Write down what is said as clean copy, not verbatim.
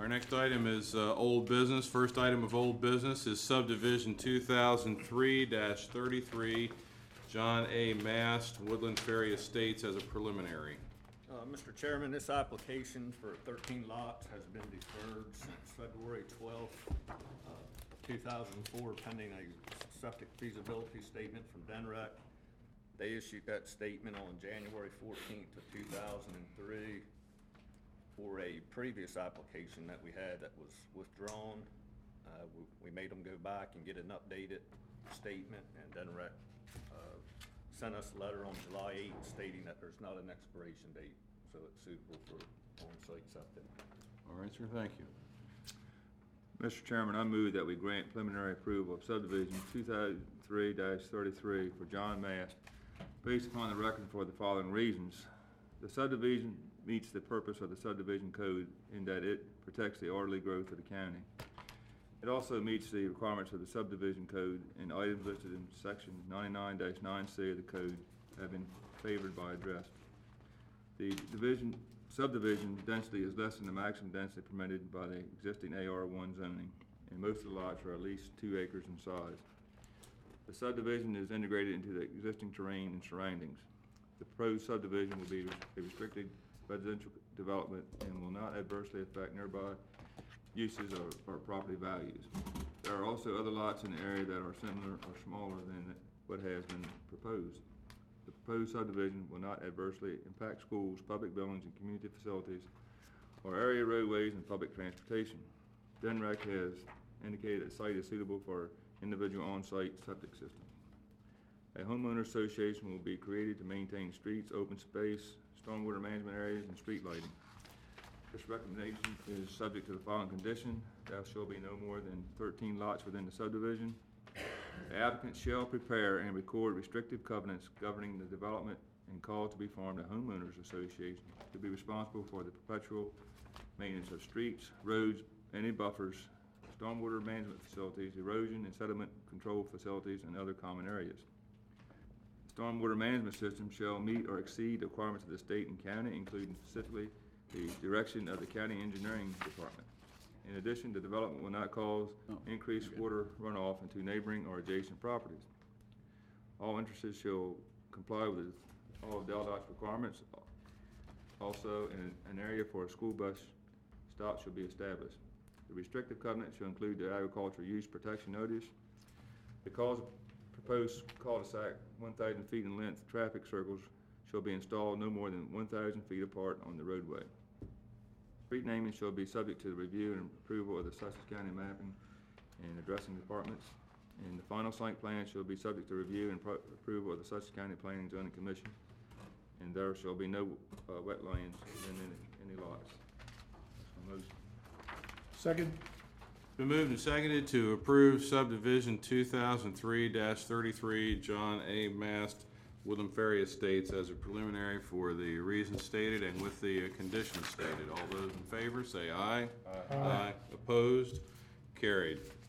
Our next item is old business. First item of old business is subdivision 2003-33, John A. Mast, Woodland Ferry Estates as a preliminary. Mr. Chairman, this application for 13 lots has been deferred since February 12th, 2004, pending a septic feasibility statement from DENREC. They issued that statement on January 14th of 2003 for a previous application that we had that was withdrawn. We made them go back and get an updated statement, and DENREC sent us a letter on July 8th stating that there's not an expiration date, so it's suitable for on-site septic. All right, sir, thank you. Mr. Chairman, I move that we grant preliminary approval of subdivision 2003-33 for John Mast based upon the record for the following reasons. The subdivision meets the purpose of the subdivision code in that it protects the orderly growth of the county. It also meets the requirements of the subdivision code, and items listed in section 99-9C of the code have been favored by address. The subdivision density is less than the maximum density permitted by the existing AR1 zoning, and most of the lots are at least 2 acres in size. The subdivision is integrated into the existing terrain and surroundings. The proposed subdivision will be a restricted residential development and will not adversely affect nearby uses or property values. There are also other lots in the area that are similar or smaller than what has been proposed. The proposed subdivision will not adversely impact schools, public buildings, and community facilities, or area roadways and public transportation. DENREC has indicated that the site is suitable for individual on-site septic system. A homeowner association will be created to maintain streets, open space, stormwater management areas, and street lighting. This recommendation is subject to the following condition. There shall be no more than 13 lots within the subdivision. The applicant shall prepare and record restrictive covenants governing the development and call to be formed a homeowners association to be responsible for the perpetual maintenance of streets, roads, any buffers, stormwater management facilities, erosion and sediment control facilities, and other common areas. The stormwater management system shall meet or exceed the requirements of the state and county, including specifically the direction of the county engineering department. In addition, the development will not cause increased water runoff into neighboring or adjacent properties. All interests shall comply with all of DELDOT's requirements. Also, an area for a school bus stop shall be established. The restrictive covenant shall include the agricultural use protection notice. The proposed cul-de-sac 1,000 feet in length traffic circles shall be installed no more than 1,000 feet apart on the roadway. Street naming shall be subject to the review and approval of the Sussex County Mapping and Addressing Departments. And the final site plan shall be subject to review and approval of the Sussex County Planning and Zoning Commission. And there shall be no wetlands in any lots. That's my motion. Second. It's been moved and seconded to approve subdivision 2003-33, John A. Mast, Woodland Ferry Estates as a preliminary for the reasons stated and with the conditions stated. All those in favor say aye. Aye. Opposed? Carried.